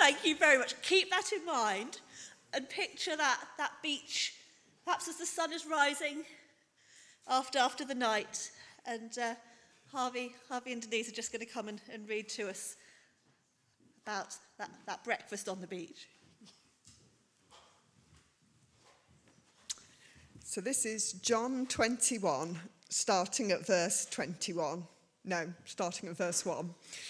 Thank you very much. Keep that in mind and picture that beach, perhaps as the sun is rising after the night. And Harvey and Denise are just going to come and read to us about that breakfast on the beach. So this is John 21, starting at verse 21. No, starting at verse 1.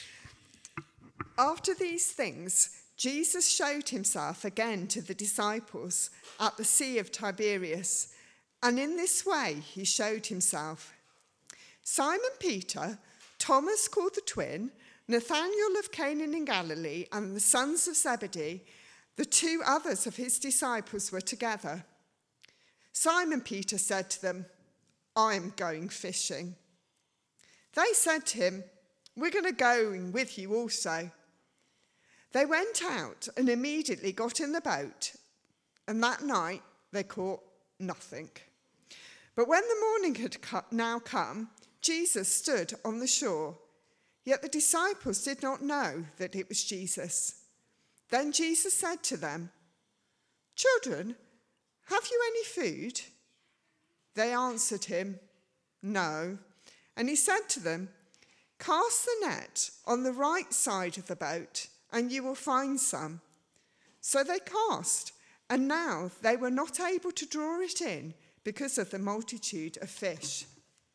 After these things, Jesus showed himself again to the disciples at the Sea of Tiberias, and in this way he showed himself. Simon Peter, Thomas called the twin, Nathanael of Cana in Galilee, and the sons of Zebedee, the two others of his disciples, were together. Simon Peter said to them, "I'm going fishing." They said to him, "We're going to go with you also." They went out and immediately got in the boat, and that night they caught nothing. But when the morning had now come, Jesus stood on the shore, yet the disciples did not know that it was Jesus. Then Jesus said to them, "Children, have you any food?" They answered him, "No." And he said to them, "Cast the net on the right side of the boat, and you will find some." So they cast, and now they were not able to draw it in because of the multitude of fish.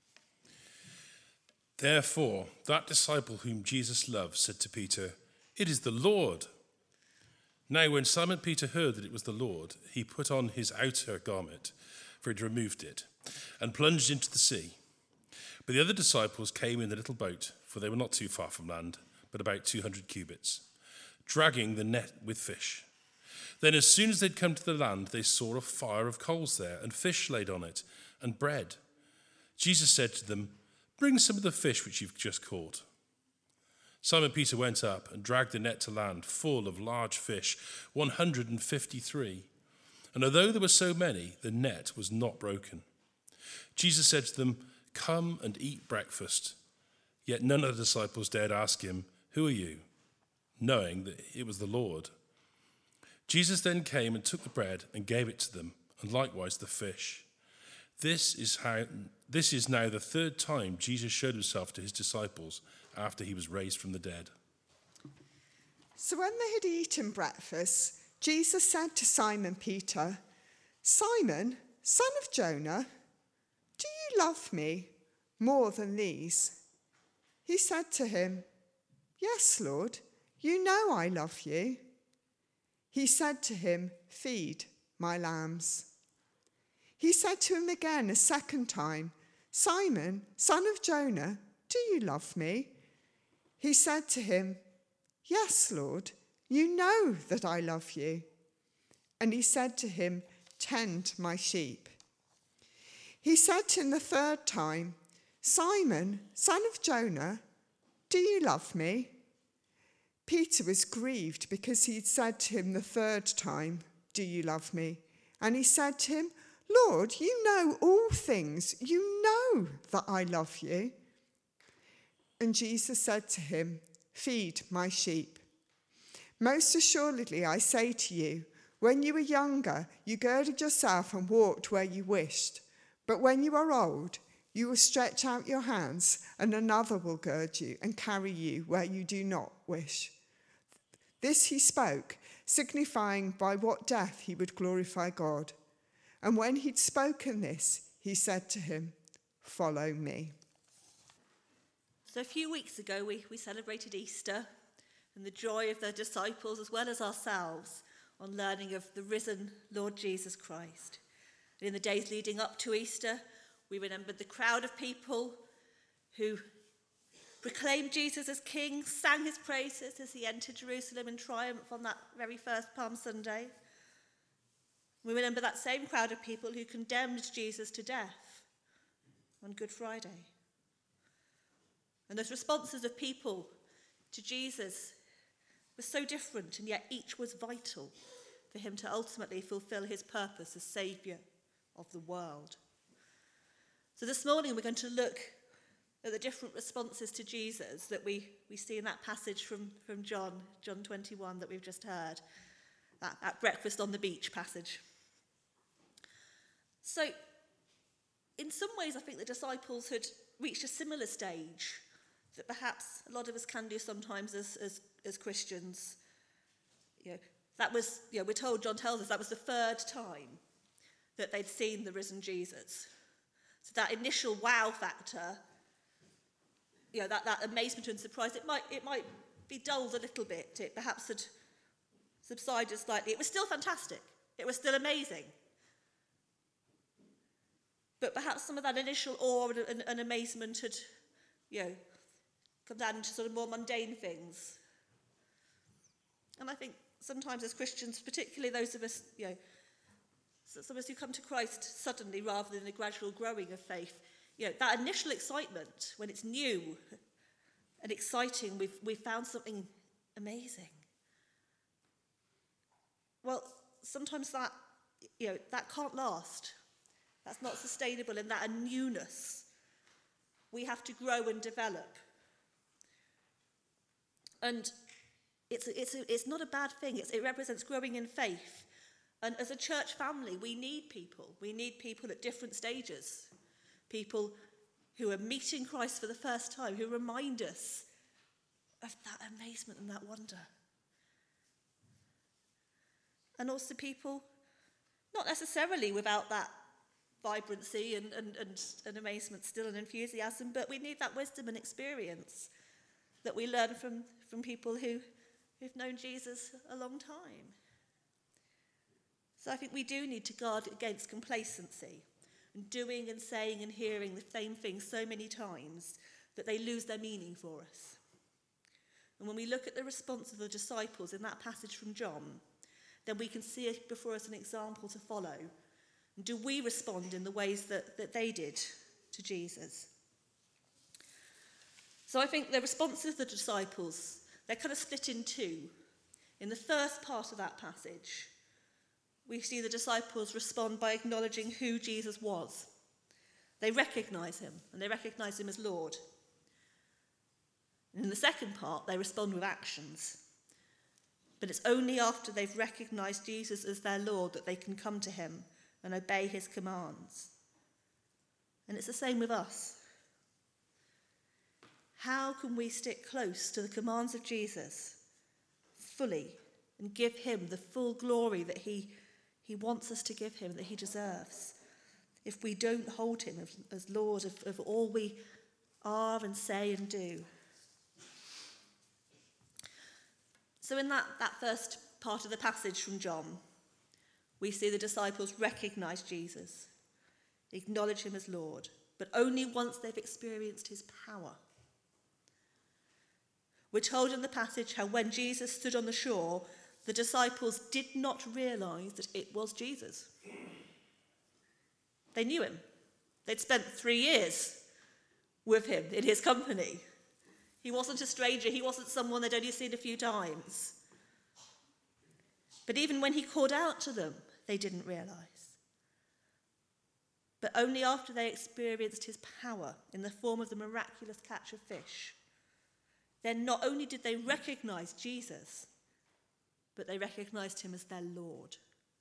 Therefore, that disciple whom Jesus loved said to Peter, "It is the Lord." Now when Simon Peter heard that it was the Lord, he put on his outer garment, for he'd removed it, and plunged into the sea. But the other disciples came in the little boat, for they were not too far from land, but about 200 cubits, dragging the net with fish. Then as soon as they'd come to the land, they saw a fire of coals there, and fish laid on it, and bread. Jesus said to them, "Bring some of the fish which you've just caught." Simon Peter went up and dragged the net to land, full of large fish, 153. And although there were so many, the net was not broken. Jesus said to them, "Come and eat breakfast." Yet none of the disciples dared ask him, "Who are you?" knowing that it was the Lord. Jesus then came and took the bread and gave it to them, and likewise the fish. This is now the third time Jesus showed himself to his disciples after he was raised from the dead. So when they had eaten breakfast, Jesus said to Simon Peter, "Simon, son of Jonah, do you love me more than these?" He said to him, "Yes, Lord, you know I love you." He said to him, "Feed my lambs." He said to him again a second time, "Simon, son of Jonah, do you love me?" He said to him, "Yes, Lord, you know that I love you." And he said to him, "Tend my sheep." He said to him the third time, "Simon, son of Jonah, do you love me?" Peter was grieved because he had said to him the third time, "Do you love me?" And he said to him, "Lord, you know all things. You know that I love you." And Jesus said to him, "Feed my sheep. Most assuredly, I say to you, when you were younger, you girded yourself and walked where you wished. But when you are old, you will stretch out your hands, and another will gird you and carry you where you do not wish." This he spoke, signifying by what death he would glorify God. And when he'd spoken this, he said to him, "Follow me." So a few weeks ago, we celebrated Easter and the joy of the disciples as well as ourselves on learning of the risen Lord Jesus Christ. And in the days leading up to Easter, we remembered the crowd of people who proclaimed Jesus as King, sang his praises as he entered Jerusalem in triumph on that very first Palm Sunday. We remember that same crowd of people who condemned Jesus to death on Good Friday. And those responses of people to Jesus were so different, and yet each was vital for him to ultimately fulfill his purpose as Saviour of the world. So this morning we're going to look at the different responses to Jesus that we see in that passage from John 21 that we've just heard, that breakfast on the beach passage. So, in some ways, I think the disciples had reached a similar stage that perhaps a lot of us can do sometimes as Christians. That was, we're told, John tells us, that was the third time that they'd seen the risen Jesus. So that initial wow factor, that amazement and surprise, it might be dulled a little bit. It perhaps had subsided slightly. It was still fantastic. It was still amazing. But perhaps some of that initial awe and amazement had, come down to sort of more mundane things. And I think sometimes as Christians, particularly those of us, some of us who come to Christ suddenly rather than a gradual growing of faith, that initial excitement when it's new and exciting, we've found something amazing. Well, sometimes that can't last. That's not sustainable in that newness. We have to grow and develop. And it's not a bad thing. It represents growing in faith. And as a church family, we need people. We need people at different stages. People who are meeting Christ for the first time, who remind us of that amazement and that wonder. And also people, not necessarily without that vibrancy and amazement still and enthusiasm, but we need that wisdom and experience that we learn from people who've known Jesus a long time. So I think we do need to guard against complacency and doing and saying and hearing the same things so many times that they lose their meaning for us. And when we look at the response of the disciples in that passage from John, then we can see it before us an example to follow. And do we respond in the ways that they did to Jesus? So I think the responses of the disciples, they're kind of split in two. In the first part of that passage, we see the disciples respond by acknowledging who Jesus was. They recognize him, and they recognize him as Lord. And in the second part, they respond with actions. But it's only after they've recognized Jesus as their Lord that they can come to him and obey his commands. And it's the same with us. How can we stick close to the commands of Jesus fully and give him the full glory that he wants us to give him, that he deserves, if we don't hold him as Lord of all we are and say and do? So in that first part of the passage from John, we see the disciples recognize Jesus, acknowledge him as Lord, but only once they've experienced his power. We're told in the passage how when Jesus stood on the shore, the disciples did not realize that it was Jesus. They knew him. They'd spent 3 years with him in his company. He wasn't a stranger. He wasn't someone they'd only seen a few times. But even when he called out to them, they didn't realize. But only after they experienced his power in the form of the miraculous catch of fish, then not only did they recognize Jesus, but they recognized him as their Lord.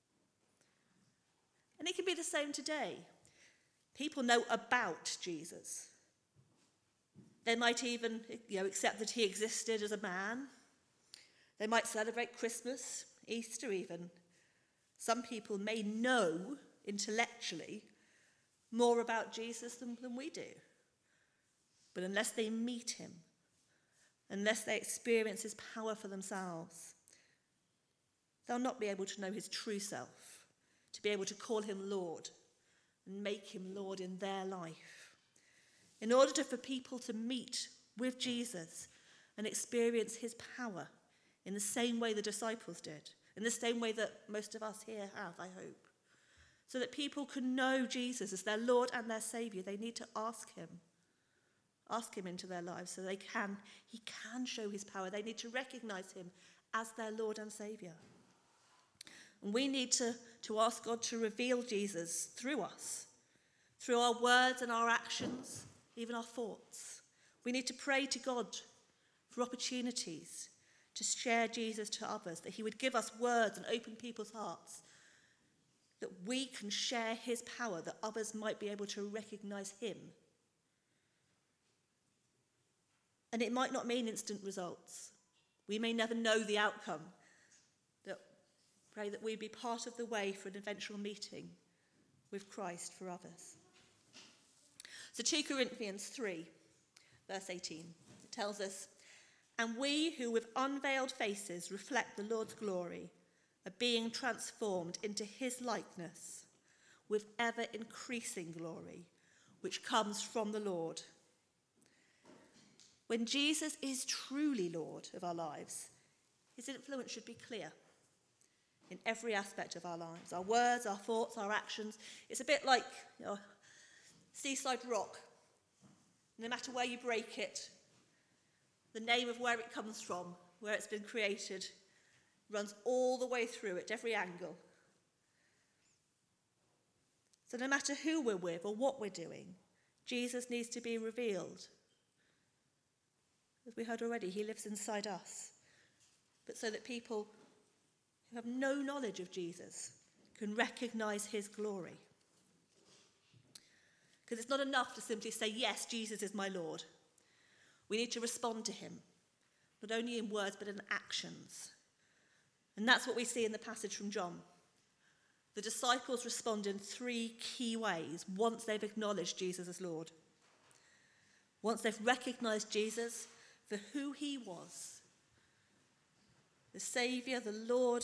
And it can be the same today. People know about Jesus. They might even, accept that he existed as a man. They might celebrate Christmas, Easter even. Some people may know intellectually more about Jesus than we do. But unless they meet him, unless they experience his power for themselves, they'll not be able to know his true self, to be able to call him Lord and make him Lord in their life. In order for people to meet with Jesus and experience his power in the same way the disciples did, in the same way that most of us here have, I hope, so that people can know Jesus as their Lord and their Saviour, they need to ask him into their lives so he can show his power. They need to recognize him as their Lord and Saviour. And we need to ask God to reveal Jesus through us, through our words and our actions, even our thoughts. We need to pray to God for opportunities to share Jesus to others, that he would give us words and open people's hearts, that we can share his power, that others might be able to recognize him. And it might not mean instant results. We may never know the outcome. That pray that we be part of the way for an eventual meeting with Christ for others. So 2 Corinthians 3, verse 18, it tells us, "And we who with unveiled faces reflect the Lord's glory are being transformed into his likeness with ever increasing glory, which comes from the Lord." When Jesus is truly Lord of our lives, his influence should be clear in every aspect of our lives, our words, our thoughts, our actions. It's a bit like seaside rock. No matter where you break it, the name of where it comes from, where it's been created, runs all the way through at every angle. So no matter who we're with or what we're doing, Jesus needs to be revealed. As we heard already, he lives inside us. But so that people who have no knowledge of Jesus can recognize his glory. Because it's not enough to simply say, yes, Jesus is my Lord. We need to respond to him, not only in words, but in actions. And that's what we see in the passage from John. The disciples respond in 3 key ways once they've acknowledged Jesus as Lord. Once they've recognized Jesus for who he was, the Saviour, the Lord,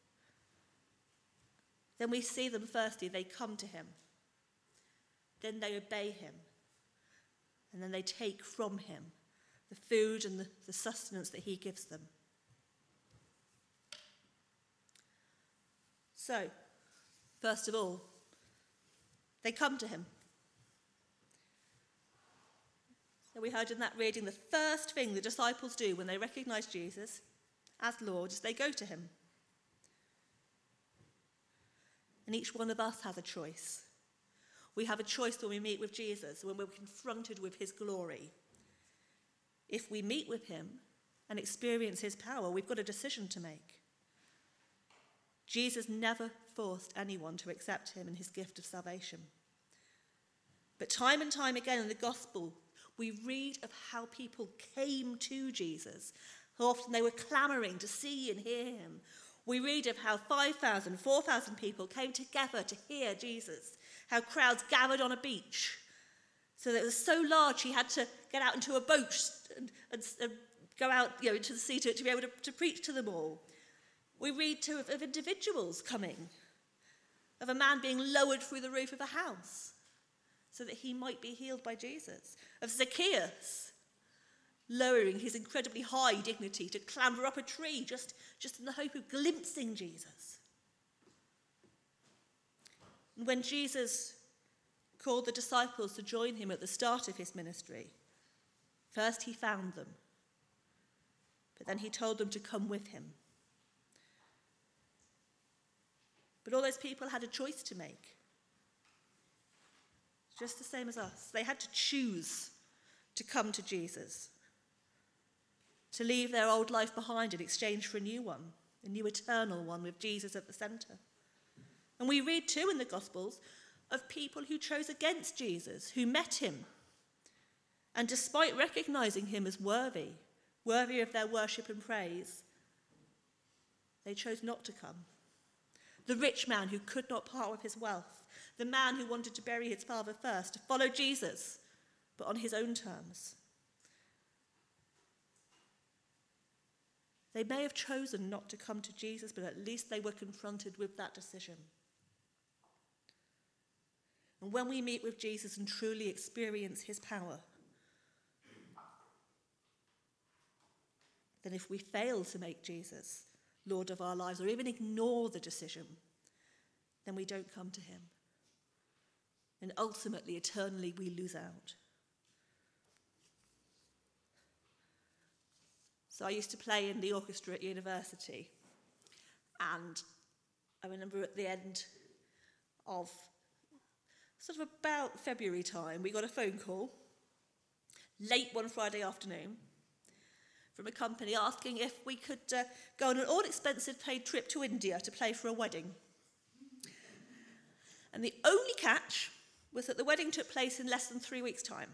then we see them firstly, they come to him. Then they obey him. And then they take from him the food and the sustenance that he gives them. So, first of all, they come to him. So we heard in that reading, the first thing the disciples do when they recognize Jesus as Lord is they go to him. And each one of us has a choice. We have a choice when we meet with Jesus, when we're confronted with his glory. If we meet with him and experience his power, we've got a decision to make. Jesus never forced anyone to accept him and his gift of salvation. But time and time again in the gospel, we read of how people came to Jesus, how often they were clamoring to see and hear him. We read of how 5,000, 4,000 people came together to hear Jesus, how crowds gathered on a beach, so that it was so large he had to get out into a boat and go out into the sea to be able to preach to them all. We read too of individuals coming, of a man being lowered through the roof of a house so that he might be healed by Jesus, of Zacchaeus lowering his incredibly high dignity to clamber up a tree just in the hope of glimpsing Jesus. And when Jesus called the disciples to join him at the start of his ministry, first he found them, but then he told them to come with him. But all those people had a choice to make, just the same as us. They had to choose to come to Jesus, to leave their old life behind in exchange for a new one, a new eternal one with Jesus at the centre. And we read too in the Gospels of people who chose against Jesus, who met him, and despite recognising him as worthy of their worship and praise, they chose not to come. The rich man who could not part with his wealth, the man who wanted to bury his father first, to follow Jesus, but on his own terms. They may have chosen not to come to Jesus, but at least they were confronted with that decision. And when we meet with Jesus and truly experience his power, then if we fail to make Jesus Lord of our lives, or even ignore the decision, then we don't come to him. And ultimately, eternally, we lose out. So I used to play in the orchestra at university, and I remember at the end of sort of about February time, we got a phone call late one Friday afternoon from a company asking if we could go on an all-expensive paid trip to India to play for a wedding. And the only catch was that the wedding took place in less than 3 weeks' time.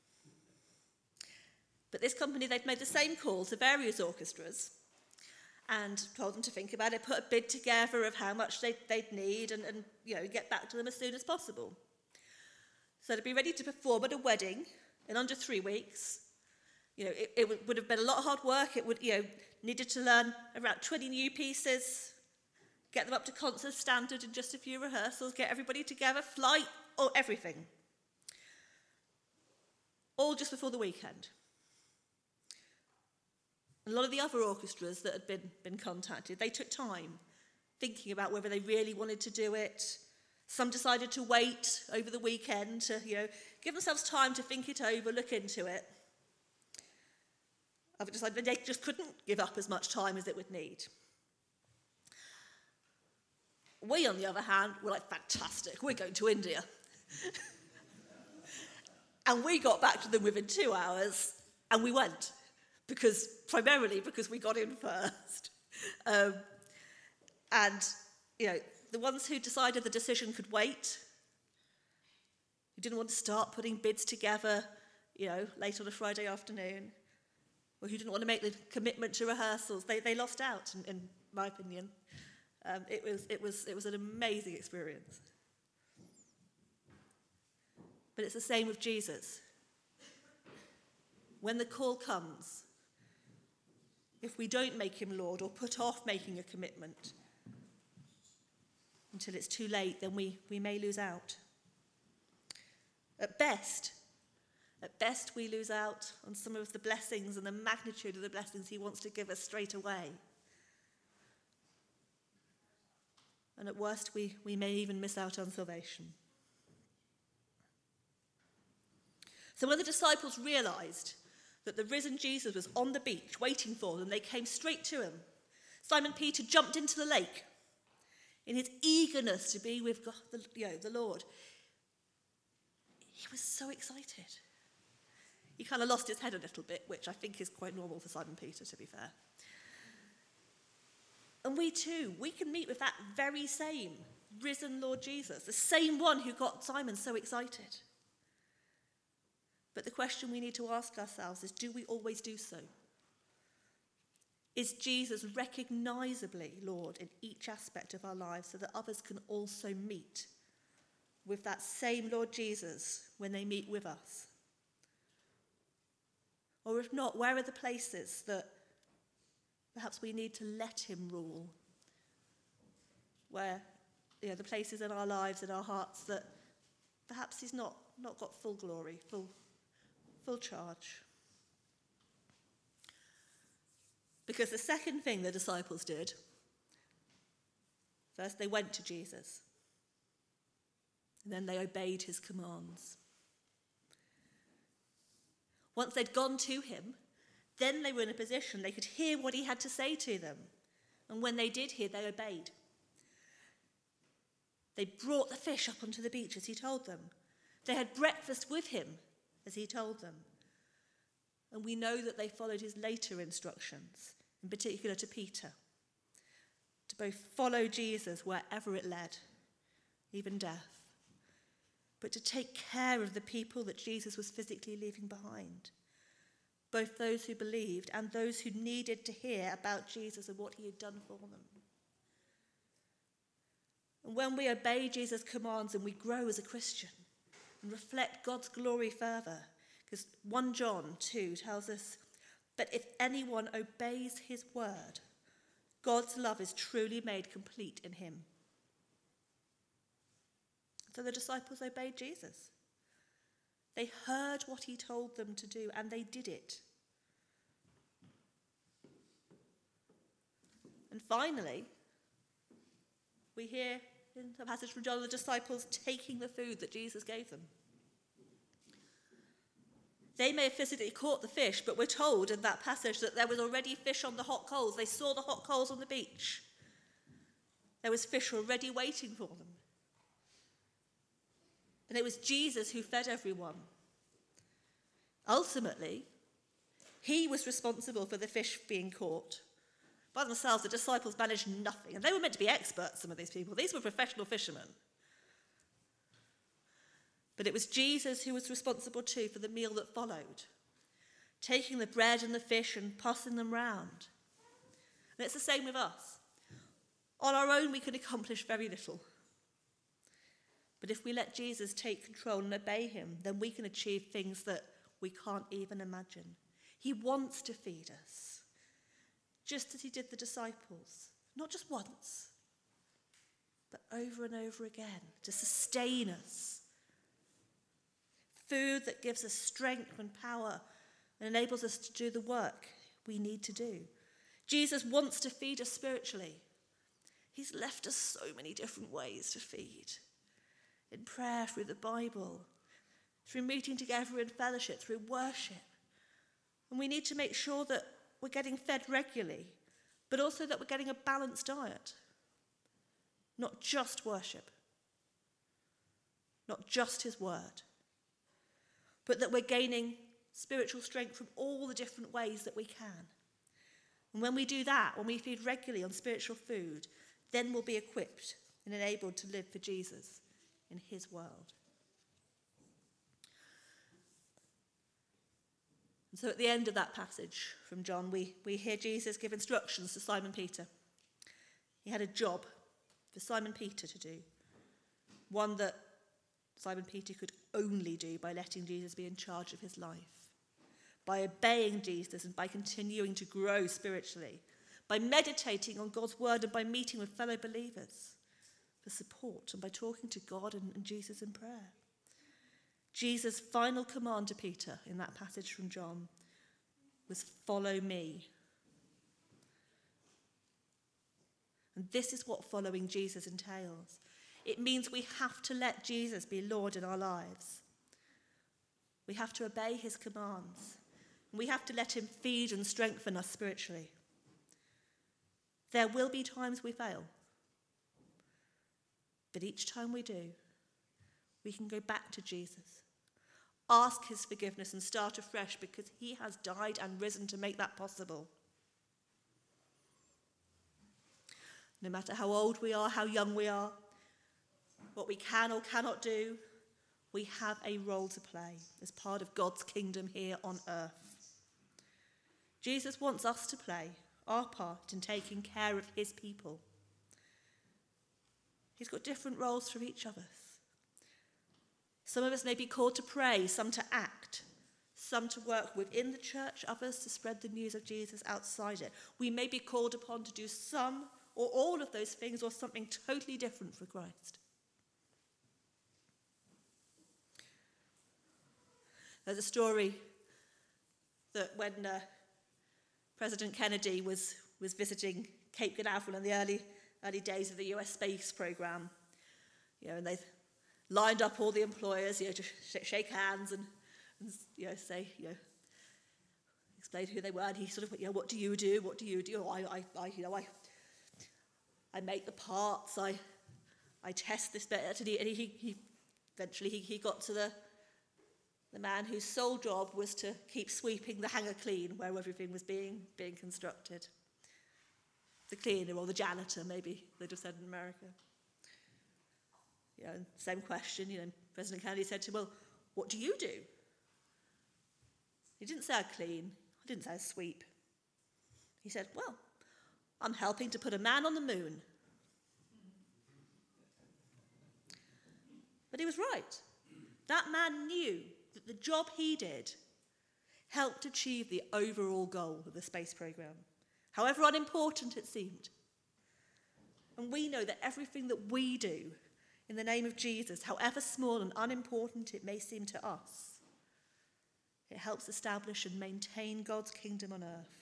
But this company, they'd made the same call to various orchestras and told them to think about it, put a bid together of how much they'd need and get back to them as soon as possible. So to be ready to perform at a wedding in under 3 weeks, it would have been a lot of hard work. It would, needed to learn around 20 new pieces, get them up to concert standard in just a few rehearsals, get everybody together, flight, or everything. All just before the weekend. A lot of the other orchestras that had been contacted, they took time thinking about whether they really wanted to do it. Some decided to wait over the weekend to, give themselves time to think it over, look into it. Others decided they just couldn't give up as much time as it would need. We, on the other hand, were like, fantastic, we're going to India. And we got back to them within 2 hours, and we went. Primarily because we got in first. The ones who decided the decision could wait, who didn't want to start putting bids together, late on a Friday afternoon, or who didn't want to make the commitment to rehearsals, they lost out, in my opinion. It was an amazing experience. But it's the same with Jesus. When the call comes, if we don't make him Lord or put off making a commitment until it's too late, then we may lose out. At best, we lose out on some of the blessings and the magnitude of the blessings he wants to give us straight away. And at worst, we may even miss out on salvation. So when the disciples realized that the risen Jesus was on the beach waiting for them, they came straight to him. Simon Peter jumped into the lake in his eagerness to be with God, the Lord. He was so excited. He kind of lost his head a little bit, which I think is quite normal for Simon Peter, to be fair. And we too, we can meet with that very same risen Lord Jesus, the same one who got Simon so excited. But the question we need to ask ourselves is, do we always do so? Is Jesus recognizably Lord in each aspect of our lives so that others can also meet with that same Lord Jesus when they meet with us? Or if not, where are the places that perhaps we need to let him rule? Where, the places in our lives, in our hearts that perhaps he's not got full glory, full charge. Because the second thing the disciples did, first they went to Jesus, and then they obeyed his commands. Once they'd gone to him, then they were in a position they could hear what he had to say to them. And when they did hear, they obeyed. They brought the fish up onto the beach as he told them. They had breakfast with him as he told them. And we know that they followed his later instructions, in particular to Peter, to both follow Jesus wherever it led, even death, but to take care of the people that Jesus was physically leaving behind, both those who believed and those who needed to hear about Jesus and what he had done for them. And when we obey Jesus' commands and we grow as a Christian and reflect God's glory further, because 1 John 2 tells us, "But if anyone obeys his word, God's love is truly made complete in him." So the disciples obeyed Jesus. They heard what he told them to do, and they did it. And finally, we hear in the passage from John the disciples taking the food that Jesus gave them. They may have physically caught the fish, but we're told in that passage that there was already fish on the hot coals. They saw the hot coals on the beach. There was fish already waiting for them. And it was Jesus who fed everyone. Ultimately, he was responsible for the fish being caught. By themselves, the disciples managed nothing. And they were meant to be experts, some of these people. These were professional fishermen. But it was Jesus who was responsible too for the meal that followed, taking the bread and the fish and passing them round. And it's the same with us. On our own, we can accomplish very little. But if we let Jesus take control and obey him, then we can achieve things that we can't even imagine. He wants to feed us, just as he did the disciples, not just once, but over and over again, to sustain us. Food that gives us strength and power and enables us to do the work we need to do. Jesus wants to feed us spiritually. He's left us so many different ways to feed. In prayer, through the Bible, through meeting together in fellowship, through worship. And we need to make sure that we're getting fed regularly, but also that we're getting a balanced diet. Not just worship, not just his word, but that we're gaining spiritual strength from all the different ways that we can. And when we do that, when we feed regularly on spiritual food, then we'll be equipped and enabled to live for Jesus in his world. And so at the end of that passage from John, we hear Jesus give instructions to Simon Peter. He had a job for Simon Peter to do, one that Simon Peter could only do by letting Jesus be in charge of his life, by obeying Jesus and by continuing to grow spiritually, by meditating on God's word and by meeting with fellow believers for support and by talking to God and Jesus in prayer. Jesus' final command to Peter in that passage from John was, "Follow me." And this is what following Jesus entails. It means we have to let Jesus be Lord in our lives. We have to obey his commands. And we have to let him feed and strengthen us spiritually. There will be times we fail. But each time we do, we can go back to Jesus, ask his forgiveness and start afresh because he has died and risen to make that possible. No matter how old we are, how young we are, what we can or cannot do, we have a role to play as part of God's kingdom here on earth. Jesus wants us to play our part in taking care of his people. He's got different roles for each of us. Some of us may be called to pray, some to act, some to work within the church, others to spread the news of Jesus outside it. We may be called upon to do some or all of those things or something totally different for Christ. There's a story that when President Kennedy was visiting Cape Canaveral in the early days of the US space program, and they lined up all the employers, to shake hands and say, explain who they were, and he sort of, what do you do? What do you do? I make the parts. I test this bit, and he eventually got to the man whose sole job was to keep sweeping the hangar clean where everything was being constructed. The cleaner or the janitor, maybe they'd have said in America. Same question, President Kennedy said to him, well, what do you do? He didn't say I clean. I didn't say I sweep. He said, well, I'm helping to put a man on the moon. But he was right. That man knew that the job he did helped achieve the overall goal of the space program, however unimportant it seemed. And we know that everything that we do in the name of Jesus, however small and unimportant it may seem to us, it helps establish and maintain God's kingdom on earth.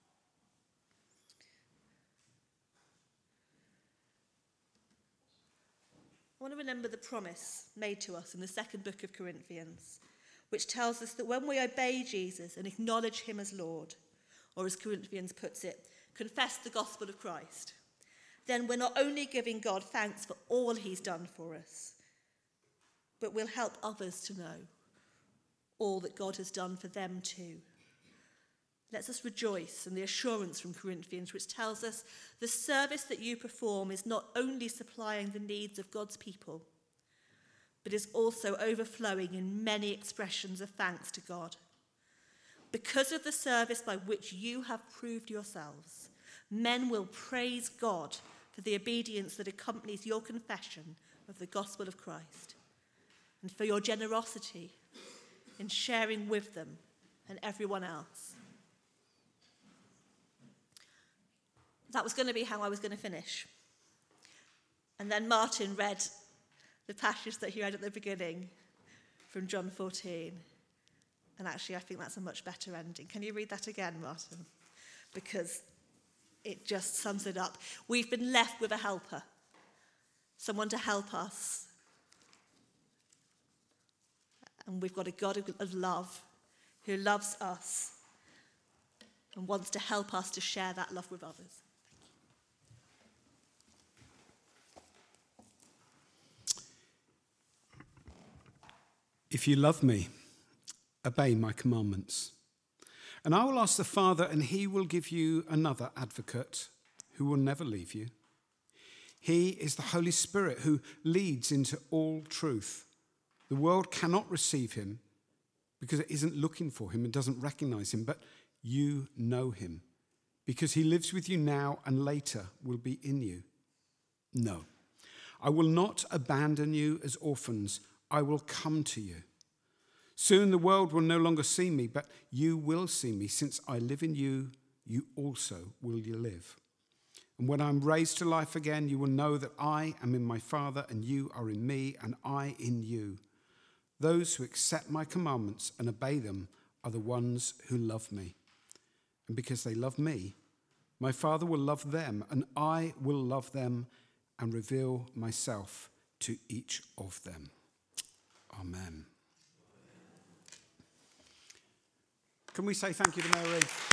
I want to remember the promise made to us in the second book of Corinthians, which tells us that when we obey Jesus and acknowledge him as Lord, or as Corinthians puts it, confess the gospel of Christ, then we're not only giving God thanks for all he's done for us, but we'll help others to know all that God has done for them too. Let us rejoice in the assurance from Corinthians, which tells us the service that you perform is not only supplying the needs of God's people, but is also overflowing in many expressions of thanks to God. Because of the service by which you have proved yourselves, men will praise God for the obedience that accompanies your confession of the gospel of Christ, and for your generosity in sharing with them and everyone else. That was going to be how I was going to finish. And then Martin read the passage that he read at the beginning from John 14. And actually, I think that's a much better ending. Can you read that again, Martin? Because it just sums it up. We've been left with a helper, someone to help us. And we've got a God of love who loves us and wants to help us to share that love with others. If you love me, obey my commandments. And I will ask the Father, and he will give you another advocate who will never leave you. He is the Holy Spirit who leads into all truth. The world cannot receive him because it isn't looking for him and doesn't recognize him, but you know him because he lives with you now and later will be in you. No, I will not abandon you as orphans. I will come to you. Soon the world will no longer see me, but you will see me. Since I live in you, you also will live. And when I'm raised to life again, you will know that I am in my Father, and you are in me, and I in you. Those who accept my commandments and obey them are the ones who love me. And because they love me, my Father will love them, and I will love them and reveal myself to each of them. Amen. Can we say thank you to Mary?